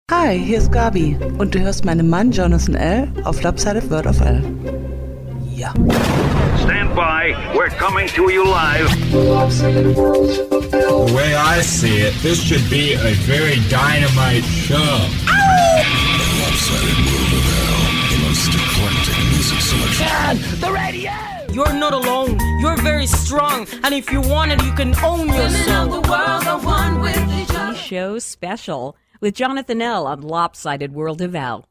Hi, hier ist Gabi und du hörst meinen Mann Jonathan L. auf Lopsided World of L. Ja. Stand by, we're coming to you live. The way I see it, this should be a very dynamite show. Lopsided World of L, the most eclectic music selection. Man, the radio! You're not alone. You're very strong. And if you want it, you can own yourself. The world are one with each other. Show special with Jonathan L. on Lopsided World of L.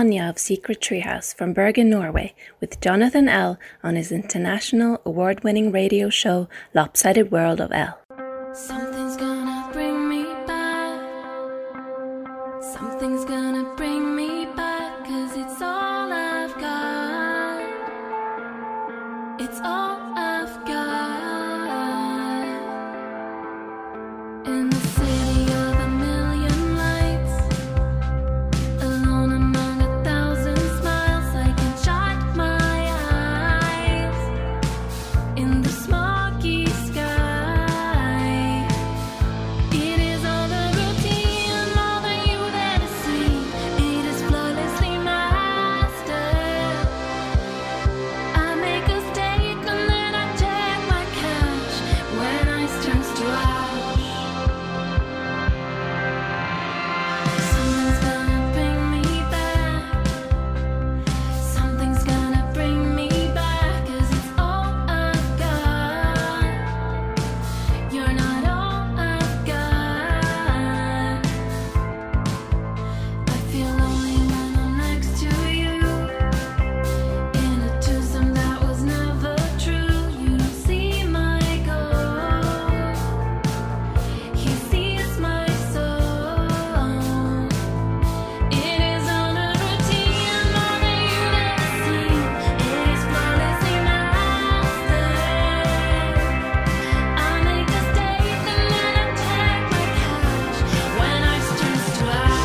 Anya of Secret Treehouse from Bergen, Norway, with Jonathan L. on his international award-winning radio show Lopsided World of L. Something's gonna bring me back. Something's gonna bring me back, 'cause it's all I've got. It's all I've got. In the city of a million lights, alone among 1,000 smiles, I can shut my eyes in the smoky sky. It is all the routine, all that you that is seen. It is flawlessly mastered. I make a statement, then I check my cash when ice turns to ash. Something's gonna bring me back. Something's gonna bring me back, 'cause it's all I've got. You're not all I've got. I feel lonely when I'm next to you, in a twosome that was never true. You don't see my ghost, he sees my soul. It is all the routine, all that you've ever seen. It is flawlessly mastered. I make a statement, then I check my cash when ice turns to ash.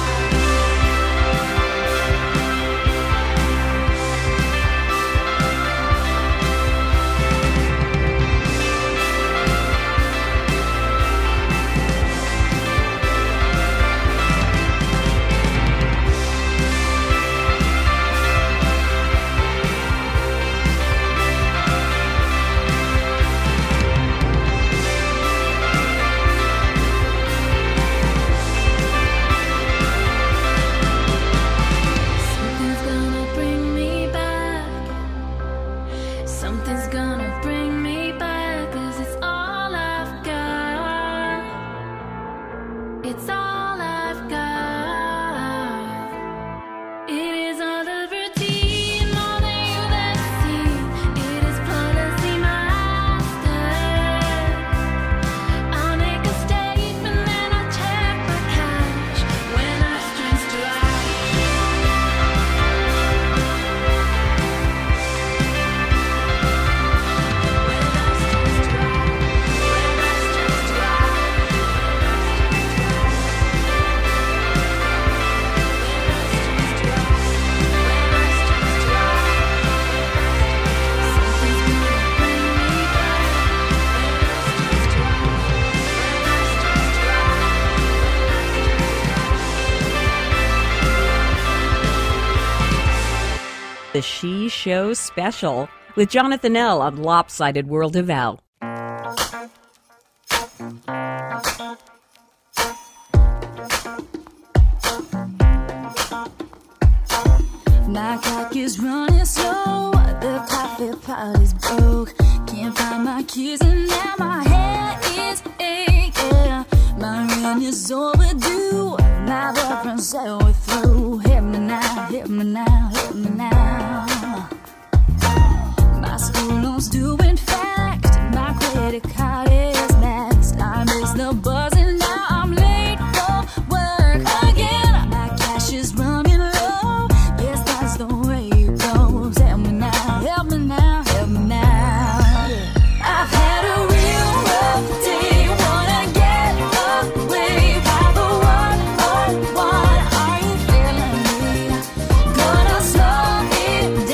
Something's gonna bring me back. Something's gonna bring me back, 'cause it's all I've got. It's all I've got. It is all the routine, all that you've ever seen. It is flawlessly mastered. I make a statement, then I check my cash when ice turns to ash. The She Show Special with Jonathan L. on Lopsided World of L. My clock is running slow, the coffee pot is broke. Can't find my keys and now my head is aching. My rent is overdue, my boyfriend said we're through. Hit me now, hit me now, hit me now. My school loan's due, in fact, my credit card is maxed. I miss the buzz and now I'm late for work again. My cash is running low, guess that's the way it goes. Help me now, help me now, help me now. I've had a real rough day, wanna get away. By the one, oh, one, are you feeling me? Gonna slow it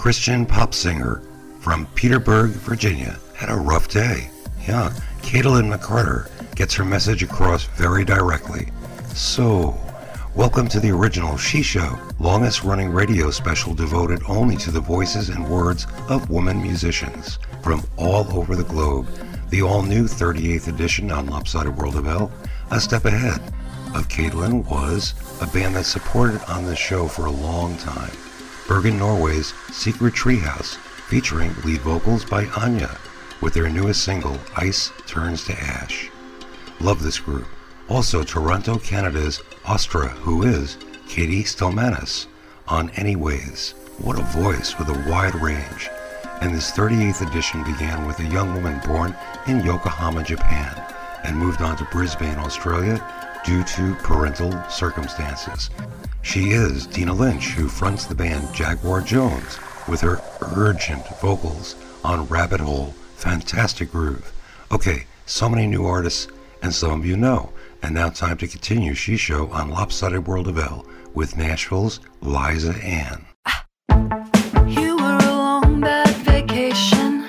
Christian pop singer from Petersburg, Virginia, had a rough day. Yeah, Caitlin McCarter gets her message across very directly. So, welcome to the original She Show, longest running radio special devoted only to the voices and words of women musicians from all over the globe. The all-new 38th edition on Lopsided World of L. A step ahead of Caitlin was a band that supported on this show for a long time. Bergen, Norway's Secret Treehouse, featuring lead vocals by Anya, with their newest single, Ice Turns to Ash. Love this group. Also Toronto, Canada's Ostra, who is Katie Stelmanis on Anyways. What a voice with a wide range. And this 38th edition began with a young woman born in Yokohama, Japan, and moved on to Brisbane, Australia, due to parental circumstances. She is Dina Lynch, who fronts the band Jaguar Jones with her urgent vocals on Rabbit Hole. Fantastic groove. Okay, so many new artists, and some of you know. And now time to continue She Show on Lopsided World of L with Nashville's Liza Ann. You were a long bad vacation,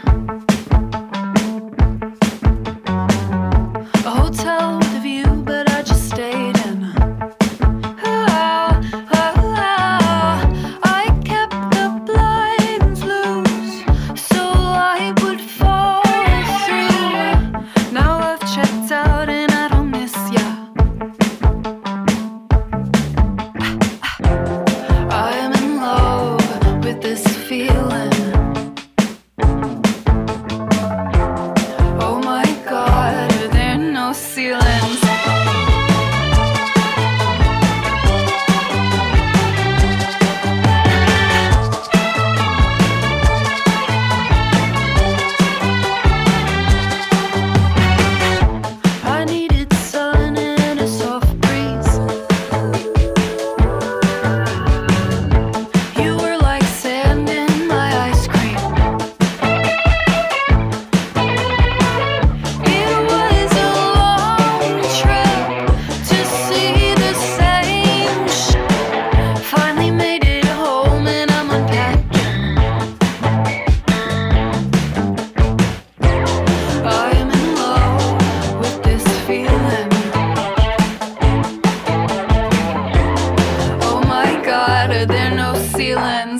a hotel with a view, but I just stayed in. I kept the blinds loose so I would fall through. Now I've checked out and I don't miss ya. I am in love with this feeling. Oh my God, are there no ceilings? I needed sun and a soft breeze. You were like sand in my ice cream. It was a long trip to see the same ship. Finally made it home and I'm unpacking. I am in love with this feeling. Oh my God, are there no ceilings?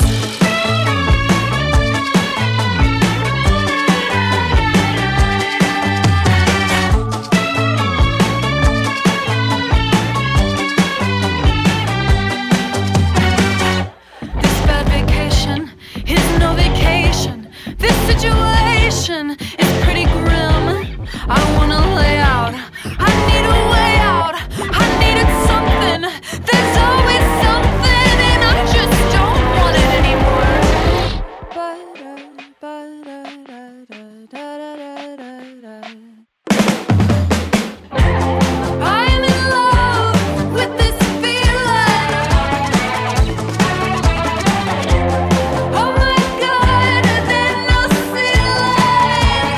This bad vacation is no vacation. This situation is pretty grim. I wanna lay out. I need a way out. I needed something. There's always something, and I just don't want it anymore. I'm in love with this feeling. Oh my God, are there no ceilings?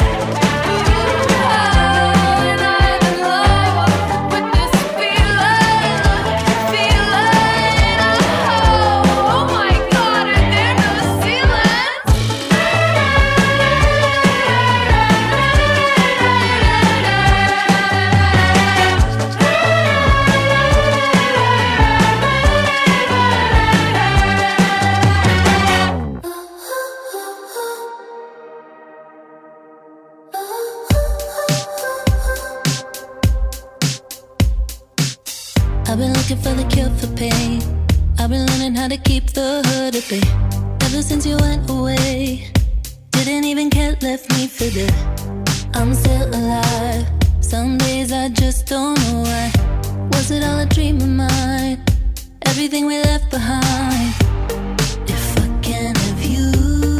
And I'm in love with this feeling. Oh my God, are there no ceilings? I've been looking for the cure for pain. I've been learning how to keep the hurt at bay. Ever since you went away, didn't even care, left me for dead. I'm still alive. Some days I just don't know why. Was it all a dream of mine? Everything we left behind. If I can't have you,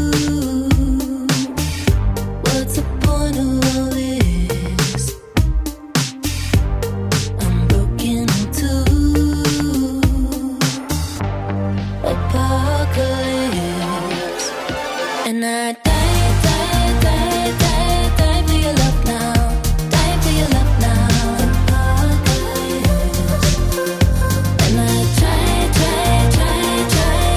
what's the point of all this? I'm broken in two. Apocalypse. And I die, die, die, die, die for your love now. Die for your love now. Apocalypse. And I try, try, try, try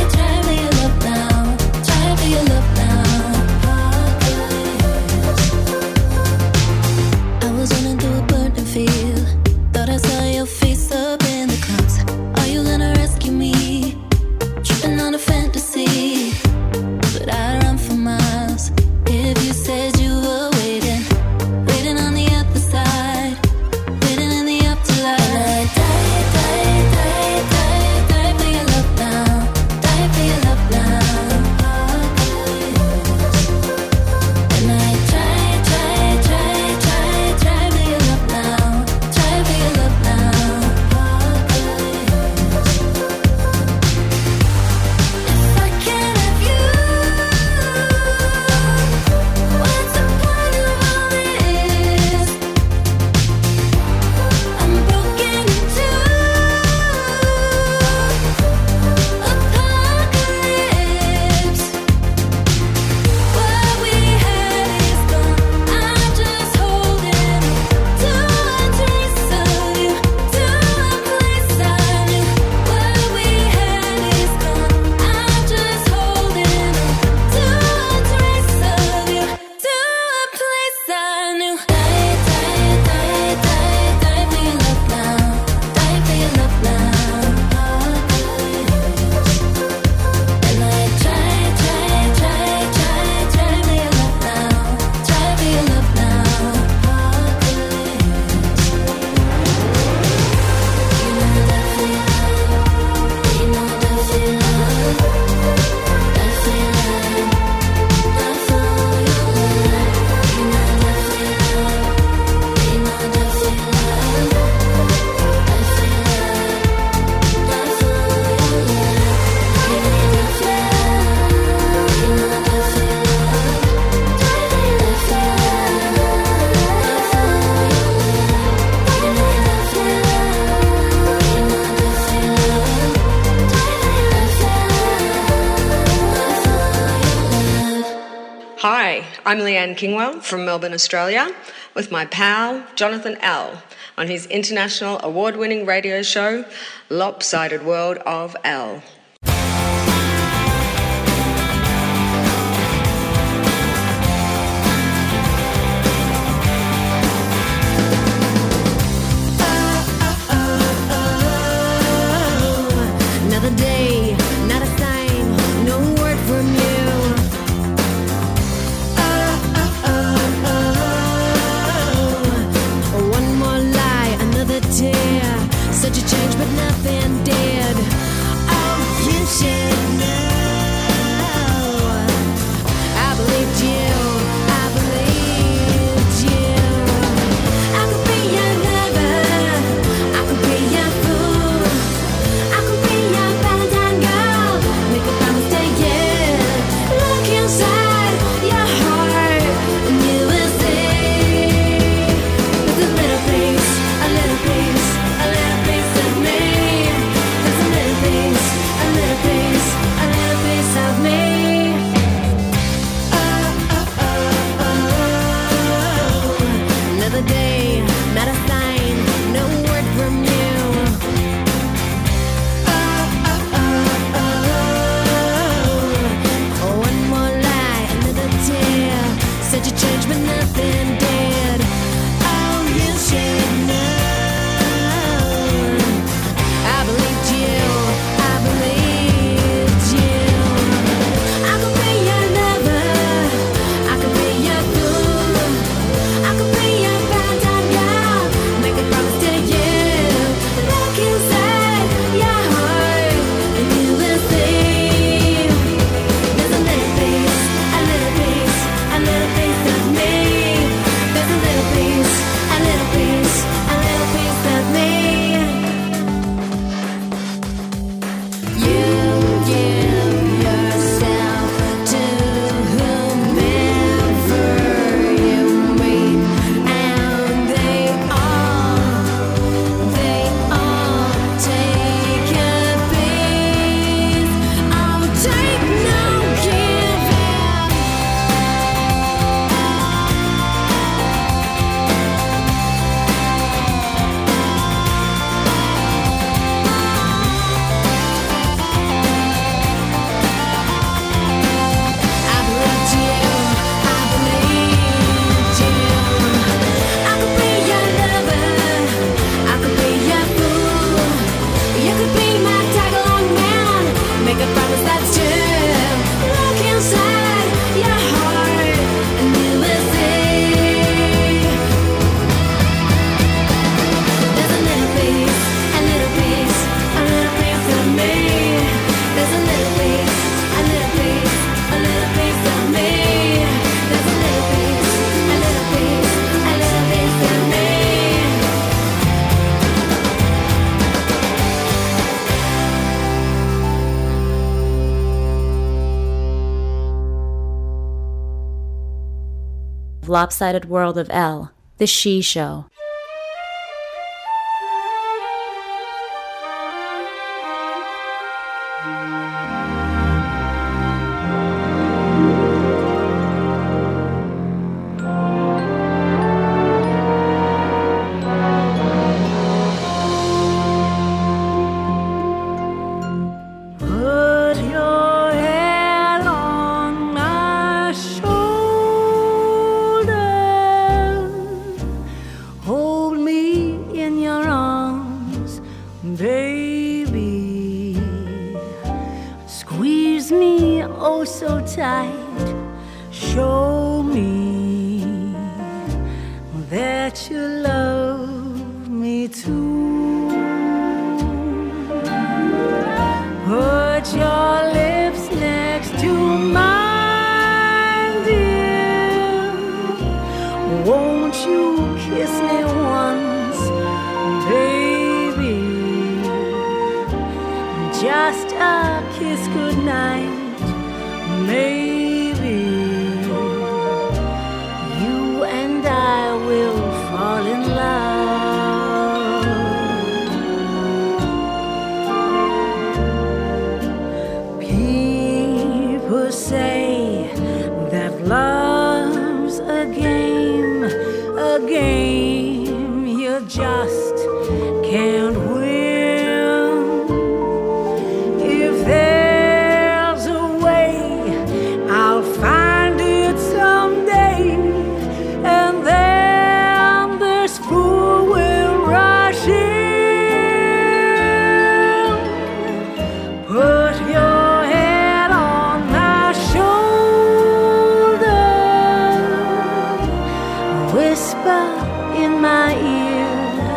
I'm Leanne Kingwell from Melbourne, Australia, with my pal Jonathan L. on his international award-winning radio show, Lopsided World of L. Another day, not a sign, no word from you. One more lie, another tear. Such a change, but nothing did. Oh, you should know. I believed you, I believed you. I could be your lover, I could be your fool, I could be your Valentine girl. Make a promise to you. Look inside your heart, and you will see. There's a little piece, a little piece, a little piece of me. There's a little piece, a little piece, a little piece of me. Another day, not a sign, no word from you. One more lie, another tear. Said you changed, but nothing did. Oh, you should know. I believed you, I believed you. I could be your lover, I could be your fool, I could be your Valentine girl. Make a promise to you. Look inside your heart, and you will see. There's a little piece, a little piece, a little piece of me. There's a little piece, a little piece, a little piece of me. You give yourself to whomever you meet, and they all take a piece. Oh, take no giving. I believed you, I believed you. I could be your lover, I could be your fool. You could be my tag-along man. Make a promise that's true. Look inside your heart, and you will see. There's a little piece, a little piece, a little piece of me. There's a little piece, a little piece, a little piece of me. There's a little piece, a little piece, a little piece of me. Lopsided World of L, The She Show. Put your head on my shoulder. Hold me in your arms, baby. Squeeze me oh so tight. Show me that you love me too. Put your lips next to mine, dear. Won't you kiss me once, baby? Just a kiss goodnight, maybe. You and I will fall in love. People say that love in my ear,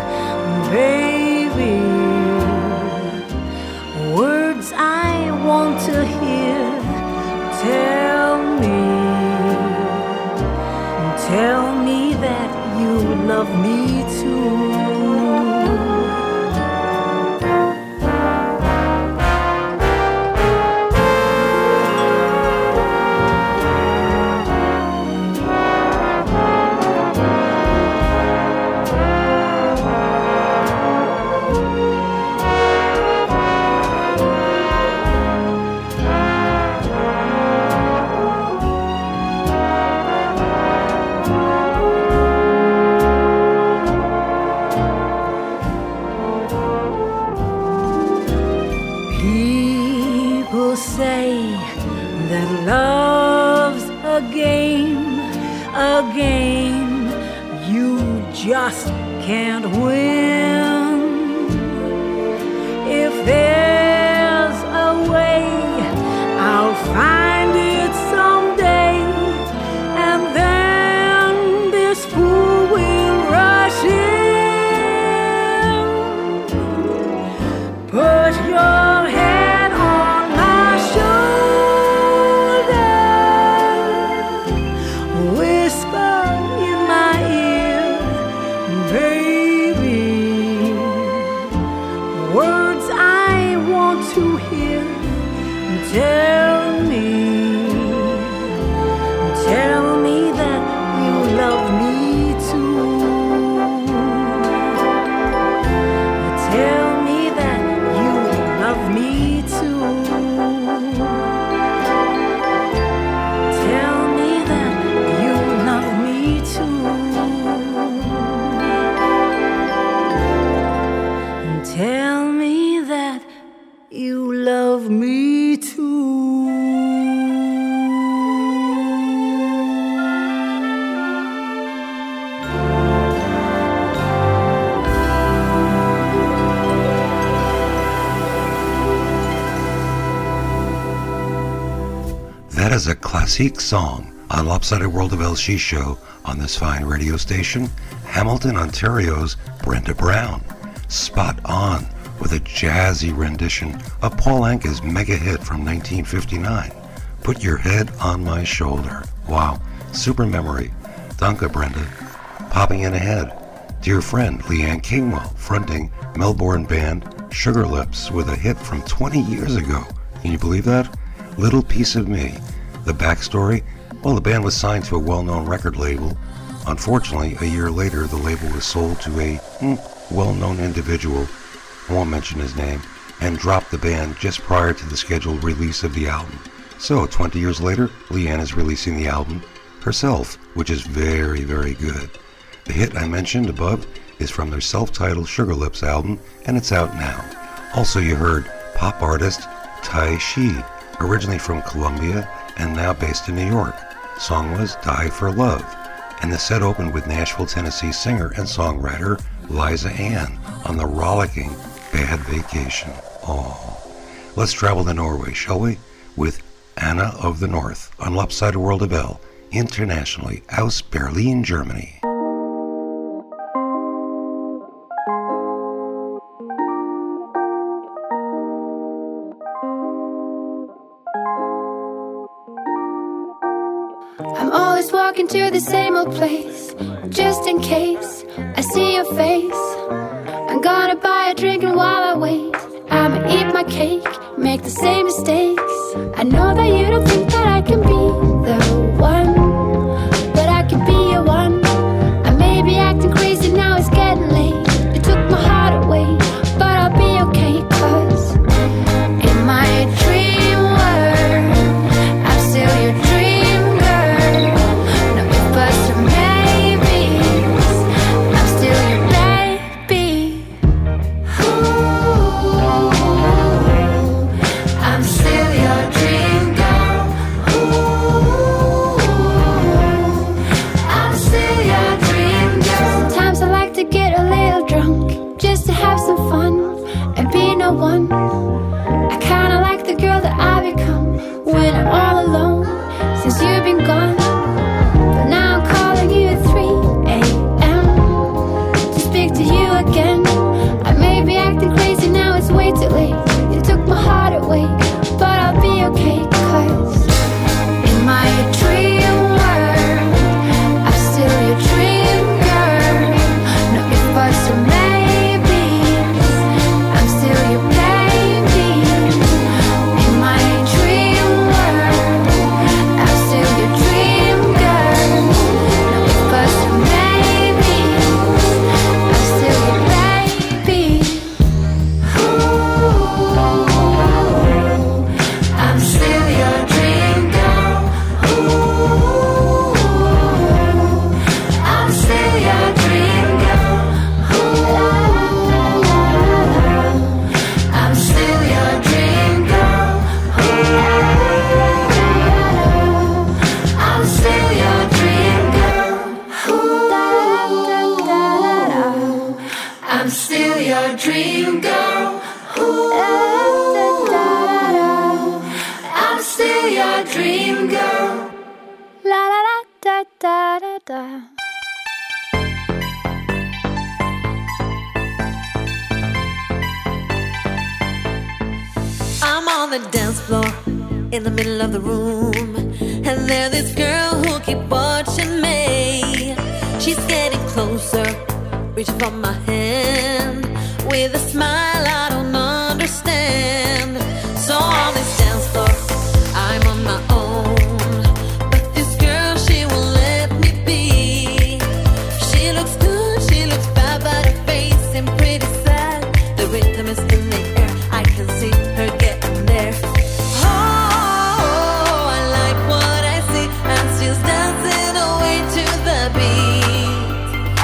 baby. Words I want to hear. Tell me that you love me too. Just can't win. If there's a way, I'll find it someday, and then this fool will rush in. Put your head on my shoulder, whisper in my ear, baby, words I want to hear. Tell me that you love me too. Tell me that you love me too. Tell me that you love me too. Tell me that you love me too. That is a classique song on Lopsided World of El She Show on this fine radio station, Hamilton, Ontario's Brenda Brown. Spot on with a jazzy rendition of Paul Anka's mega hit from 1959, Put Your Head on My Shoulder. Wow, super memory. Danke, Brenda. Popping in ahead, dear friend Leanne Kingwell fronting Melbourne band Sugar Lips with a hit from 20 years ago. Can you believe that? Little Piece of Me. The backstory? Well, the band was signed to a well-known record label. Unfortunately, a year later, the label was sold to a well-known individual, I won't mention his name, and dropped the band just prior to the scheduled release of the album. So, 20 years later, Leanne is releasing the album herself, which is very, very good. The hit I mentioned above is from their self-titled Sugar Lips album, and it's out now. Also, you heard pop artist Tai Shi, originally from Colombia and now based in New York. Song was Die for Love. And the set opened with Nashville, Tennessee singer and songwriter Liza Ann on the rollicking Bad Vacation. Oh, let's travel to Norway, shall we? With Anna of the North on Lopsided World of El, internationally, aus Berlin, Germany. I'm always walking to the same old place, just in case I see your face. I'm gonna buy a drink and while I wait, I'ma eat my cake, make the same mistakes. I know that you don't think that I can be the one, but I can be your one. I may be acting crazy now, it's getting late. You took my heart away, but I'll be okay, 'cause in my dream world, I'm still your dream girl. No if buts or maybes, I'm still your baby. Ooh, I'm still your dream girl. I'm still your dream girl. Ooh, I'm still your dream girl. La la la da da da da. I'm on the dance floor in the middle of the room, and there's this girl who keep watching me. She's getting closer, reaching for my hand with a smile I don't understand. So on this dance floor, I'm on my own, but this girl, she won't let me be. She looks good, she looks bad, but her face seems pretty sad. The rhythm is in the air, I can see her getting there. Oh, I like what I see, and she's dancing away to the beat.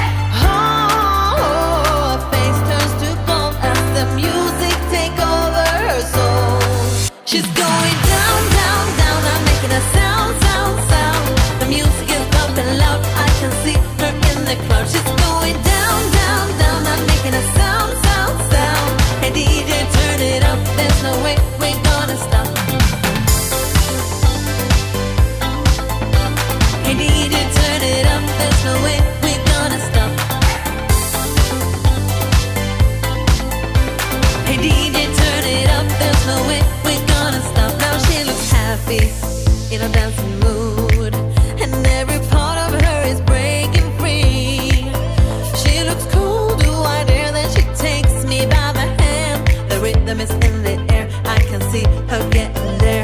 Oh, her face turns to gold as the music take over her soul. She's going down, down, down, I'm making a sound, sound, sound. The music is loud and loud, I can see her in the crowd. She's going down, down, down, I'm making a sound, sound, sound. Hey DJ, turn it up, there's no way we're gonna stop. Hey DJ, turn it up, there's no way we're gonna stop. Hey DJ, turn it up, there's no way we're gonna stop. Now she looks happy, in a dancing mood, and every part of her is breaking free. She looks cool, do I dare? Then she takes me by the hand. The rhythm is in the air, I can see her getting there.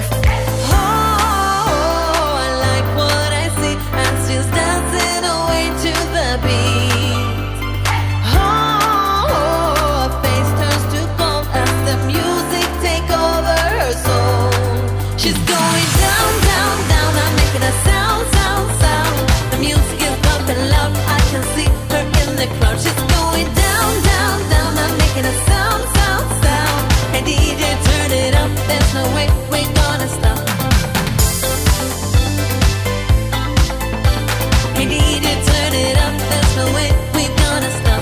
Oh, I like what I see, and she's dancing away to the beat. Oh, her face turns to gold as the music take over her soul. She's going down, down, down, I'm making a sound, sound, sound. The music is loud and loud, I can see her in the crowd. She's going down, down, down, I'm making a sound, sound, sound. Hey DJ, turn it up, there's no way we're gonna stop. Hey DJ, turn it up, there's no way we're gonna stop.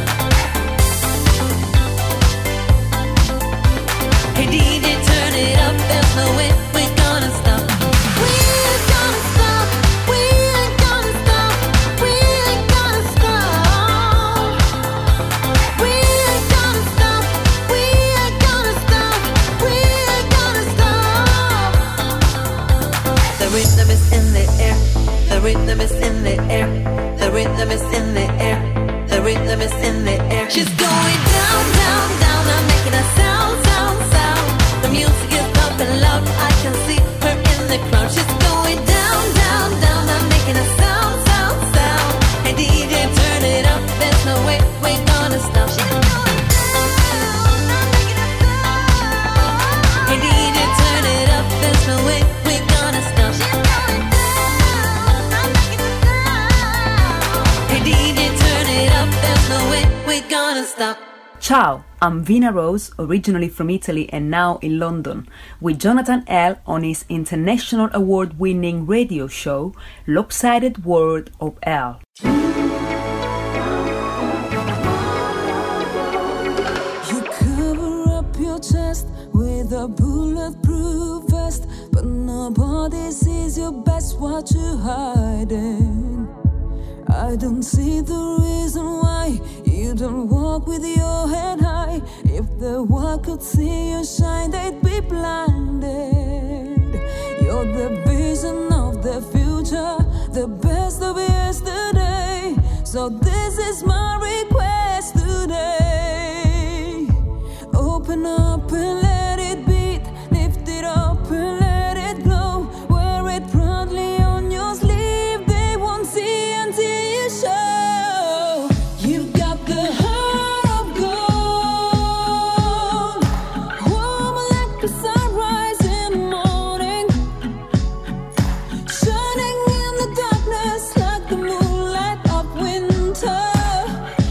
Hey DJ, turn it up, there's no way we're gonna stop. We ain't gonna stop, we ain't gonna stop, we ain't gonna stop. We ain't gonna stop, we ain't gonna stop, we ain't gonna stop. The rhythm is in the air, the rhythm is in the air, the rhythm is in the air, the rhythm is in the air. She's going down, down, down, I'm making a sound, sound, sound. The music is loud and loud, I can see her in the crowd. She's going down, down, down, I'm making a sound, sound, sound. Hey DJ, turn it up, there's no way we're gonna stop. She's going down, I'm making a sound. Hey DJ, turn it up, there's no way we're gonna stop. She's going down, I'm making a sound. Hey DJ, turn it up, there's no way we're gonna stop. Ciao, I'm Vina Rose, originally from Italy and now in London, with Jonathan L. on his international award-winning radio show, Lopsided World of L. You cover up your chest with a bulletproof vest, but nobody sees your best what you're hiding. I don't see the reason why you don't walk with your head high. If the world could see you shine, they'd be blinded. You're the vision of the future, the best of yesterday. So this is my request today. Open up and let it beat. Lift it up and let it glow. Wear it proudly on your sleeve. They won't see until you show. You've got the heart of gold, warm like the sunrise in the morning, shining in the darkness like the moonlight of winter.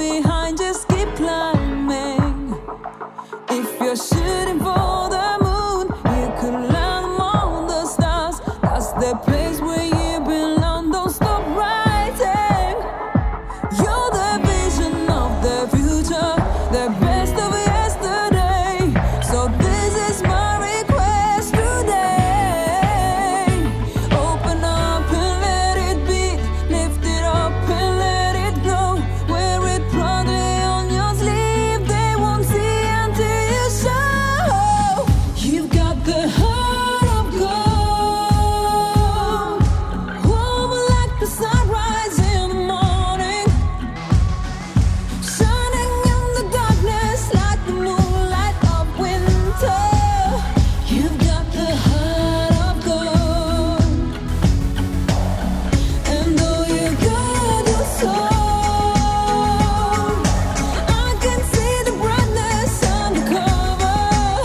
behind, just keep climbing. If you're shooting for the moon, you could land among the stars. That's the place where you belong. Don't stop writing. You're the vision of the future, the best of yesterday. So this is my request today. Open up and let it be. Lift it up and let it go. Wear it proudly on your sleeve. They won't see until you show. You've got the heart of gold, warm like the sunrise in the morning, shining in the darkness like the moonlight of winter. You've got the heart of gold, and though you got your soul, I can see the brightness undercover.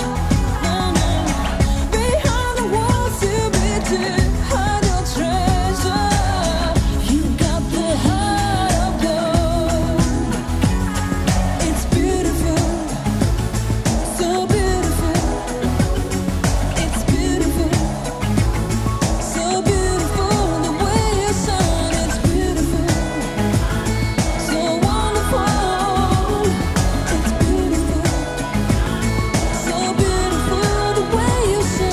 Behind the walls you beat to hide your treasure. You've got the heart of gold. It's beautiful, so beautiful. It's beautiful, so beautiful. The way you shine, it's beautiful, so wonderful. It's beautiful, so beautiful. The way you shine.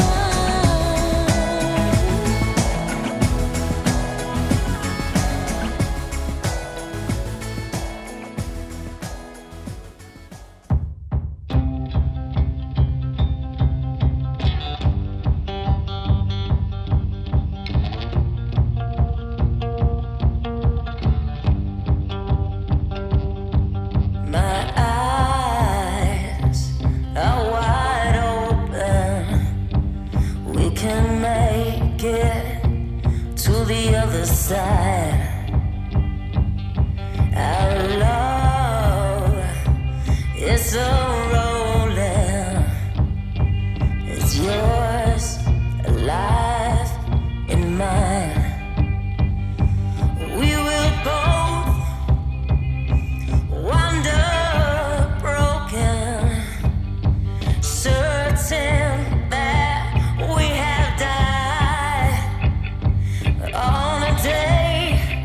My eyes are wide open. We can make it to the other side. Our love is a rolling. It's yours, alive in mine. We will both wander broken, certain that we have died on a day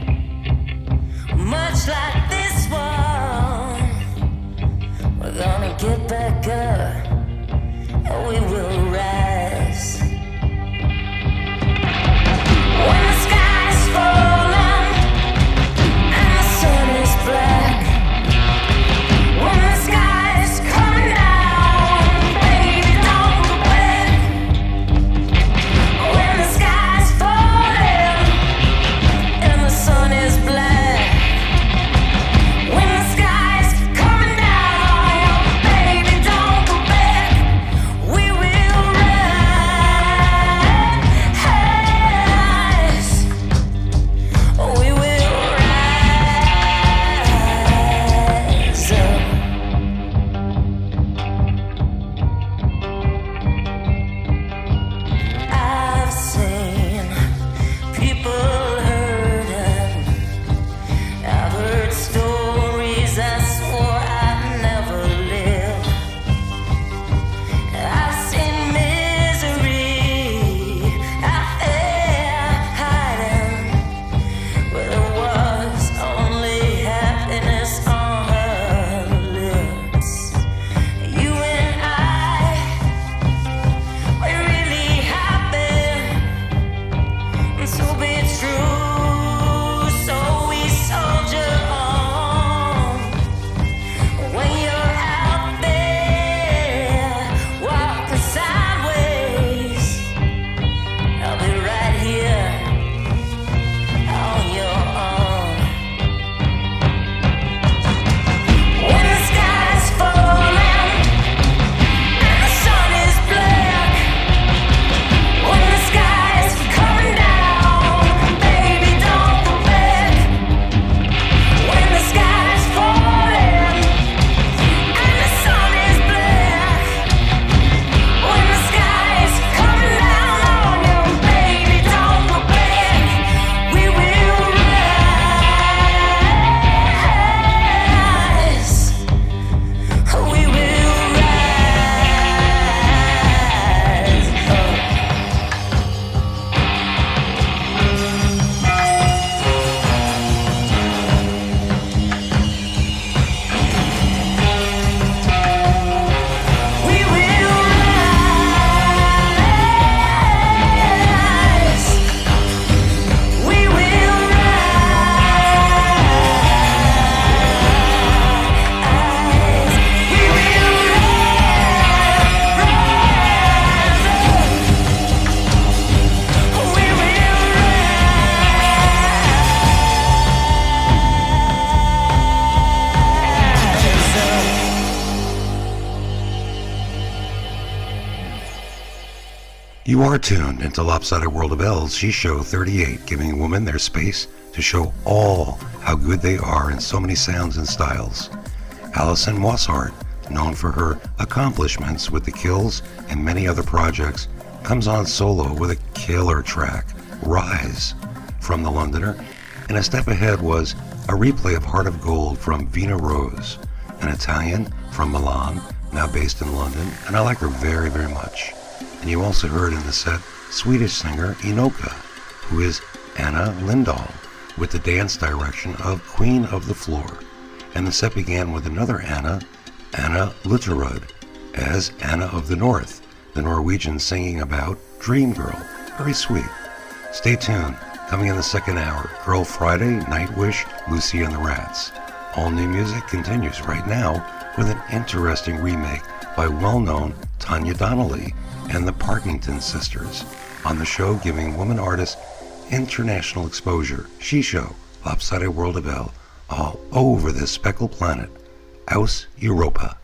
You are tuned into Lopsided World of L's She Show 38, giving women their space to show all how good they are in so many sounds and styles. Alison Mosshart, known for her accomplishments with The Kills and many other projects, comes on solo with a killer track, Rise, from The Londoner, and a step ahead was a replay of Heart of Gold from Vina Rose, an Italian from Milan, now based in London, and I like her very, very much. And you also heard in the set Swedish singer Enoka, who is Anna Lindahl, with the dance direction of Queen of the Floor. And the set began with another Anna Lutterud, as Anna of the North, the Norwegian singing about Dream Girl. Very sweet. Stay tuned. Coming in the second hour, Girl Friday, Nightwish, Lucy and the Rats. All new music continues right now with an interesting remake by well-known Tanya Donnelly and the Parkington Sisters, on the show giving women artists international exposure. She Show, Lopsided World of L, all over this speckled planet, Aus Europa.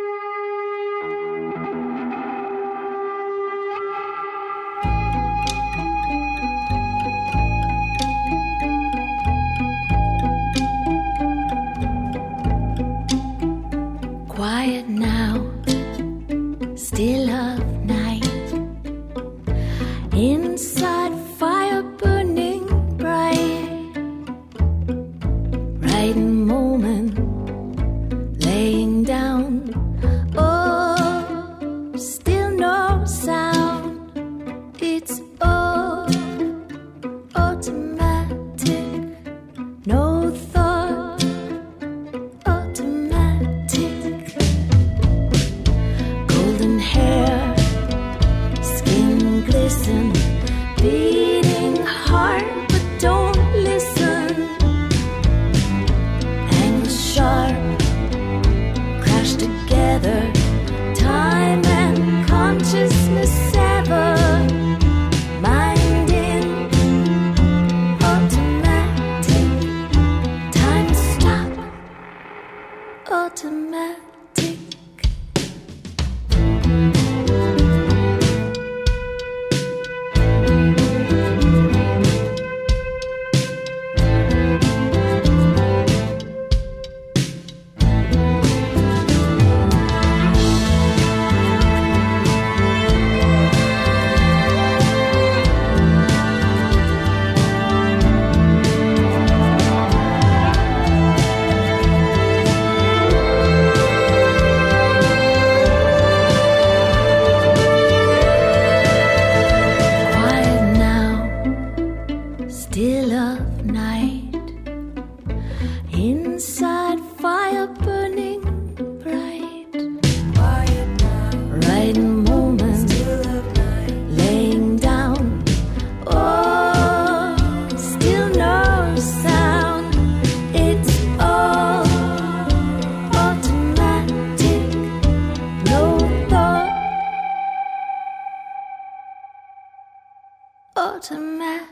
Quiet now, still of night. Inside fire burning bright. Right moment, laying down. Oh, still no sound. It's all automatic. No thought, automatic. Golden hair, skin glisten, beating heart, but don't listen. Angles sharp, crash together. Time and consciousness sever. Mind in automatic. Time stop, automatic. Quiet now, still of night. Inside fire burning bright. Quiet now, right moment, still of night. Laying down. Oh, still no sound. It's all automatic. No thought, automatic.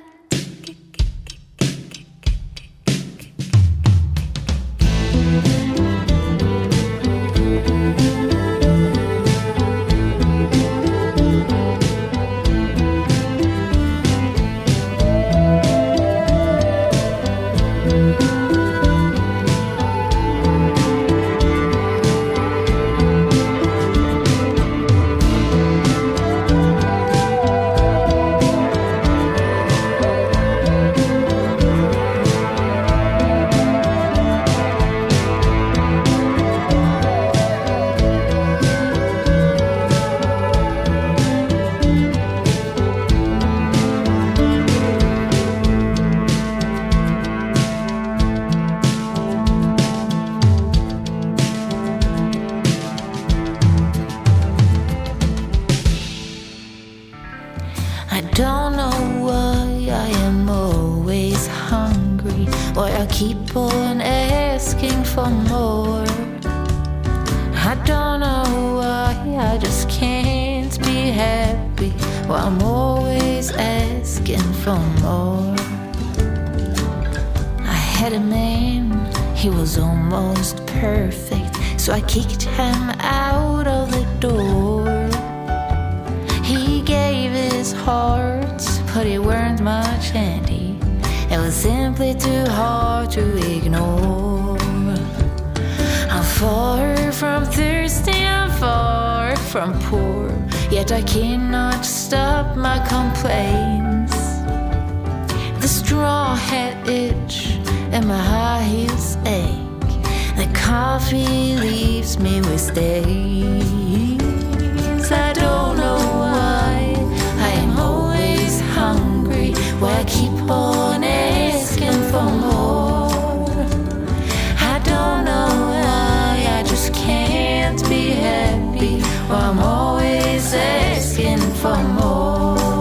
I don't know why I am always hungry, why I keep on asking for more. I don't know why I just can't be happy, why I'm always asking for more. I had a man, he was almost perfect, so I kicked him out of the door. He gave his simply too hard to ignore. I'm far from thirsty, I'm far from poor, yet I cannot stop my complaints. The straw hat itch and my high heels ache. The coffee leaves me with stains. I don't know why I am always hungry, why I keep on asking for more. I don't know why I just can't be happy, why I'm always asking for more.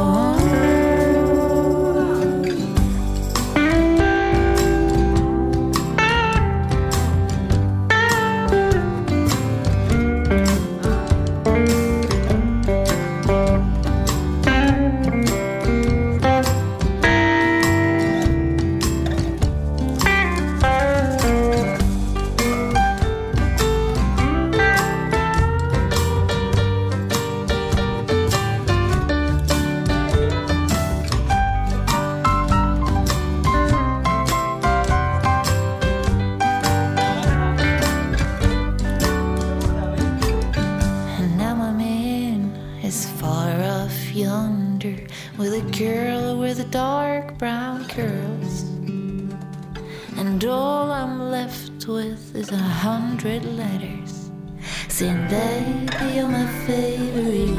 And all I'm left with is 100 letters saying, baby, you're my favorite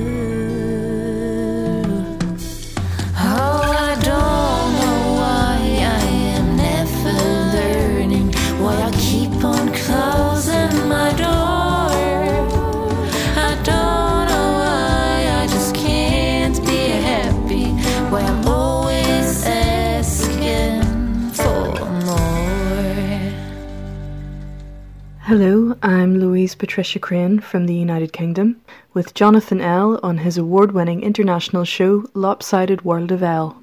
girl. Oh, I don't know why I am never learning, why I keep on closing my door. I don't know why I just can't be happy, why I'm always asking for more. Hello, I'm Louise Patricia Crane from the United Kingdom with Jonathan L. on his award-winning international show Lopsided World of L.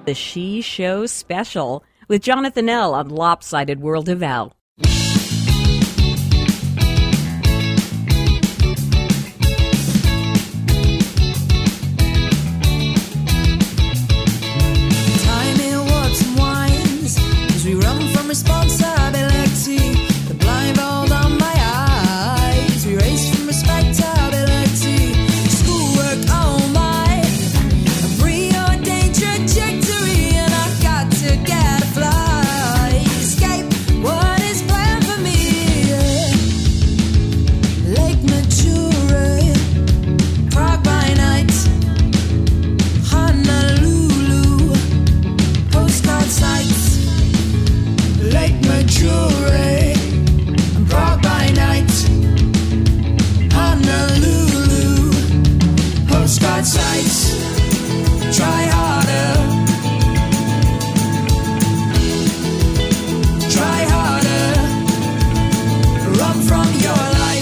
The She Show Special with Jonathan L. on Lopsided World of L. Responsibility, the blindfold on my eyes, we race from respectability, schoolwork, oh my, a preordained trajectory, and I got to get a fly, escape what is planned for me, Lake Majure, Prague by night, Honolulu, postcard sites, Lake Majure, Prague by night, Honolulu, postcard sites, try harder, run from your life.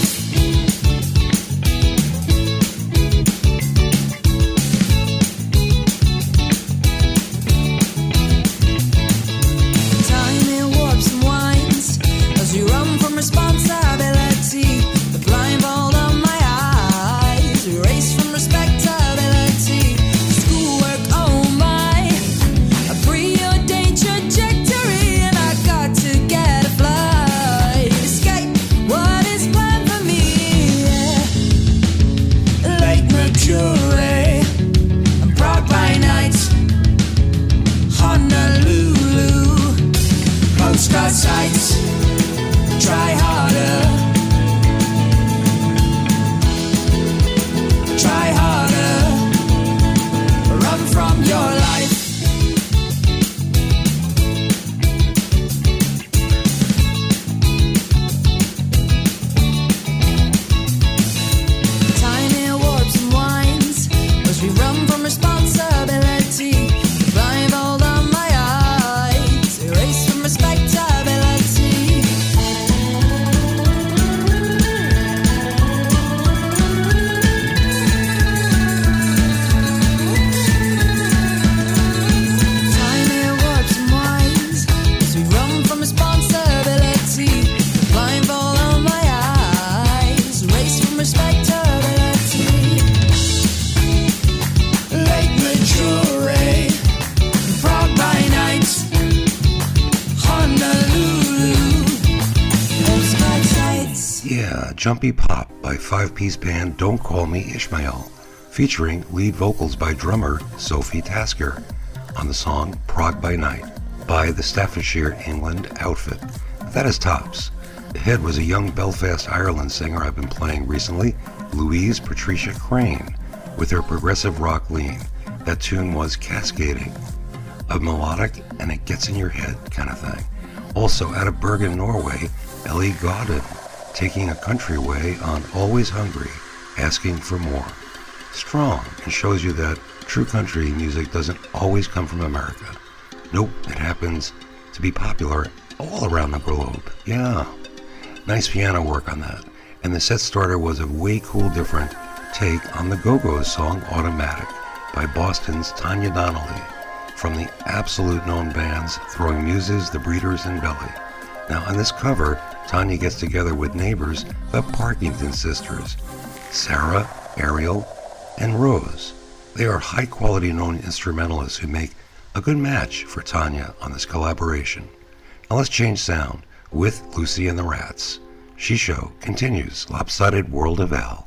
Responsibility, the blindfold on my eyes, erase from respectability, schoolwork, oh my, a preordained trajectory, and I got to get a flight, escape what is planned for me, Lake Majure, and Prague by night, Honolulu, postcard sites, try harder, run from your life. Tiny warps and winds, as we run from responsibility, blindfold on my eyes, erase from respectability. Jumpy Pop by five-piece band Don't Call Me Ishmael, featuring lead vocals by drummer Sophie Tasker on the song Prague by Night by the Staffordshire, England outfit. That is tops. Ahead was a young Belfast, Ireland singer I've been playing recently, Louise Patricia Crane, with her progressive rock lean. That tune was Cascading, a melodic and it gets in your head kind of thing. Also out of Bergen, Norway, Ellie Godin, taking a country way on Always Hungry, asking for more. Strong, and shows you that true country music doesn't always come from America. Nope, it happens to be popular all around the globe. Yeah, nice piano work on that. And the set starter was a way cool different take on the Go-Go's song Automatic by Boston's Tanya Donnelly, from the absolute known bands Throwing Muses, The Breeders, and Belly. Now on this cover, Tanya gets together with neighbors, the Parkington sisters, Sarah, Ariel, and Rose. They are high-quality known instrumentalists who make a good match for Tanya on this collaboration. Now let's change sound with Lucy and the Rats. She Show continues, Lopsided World of Al.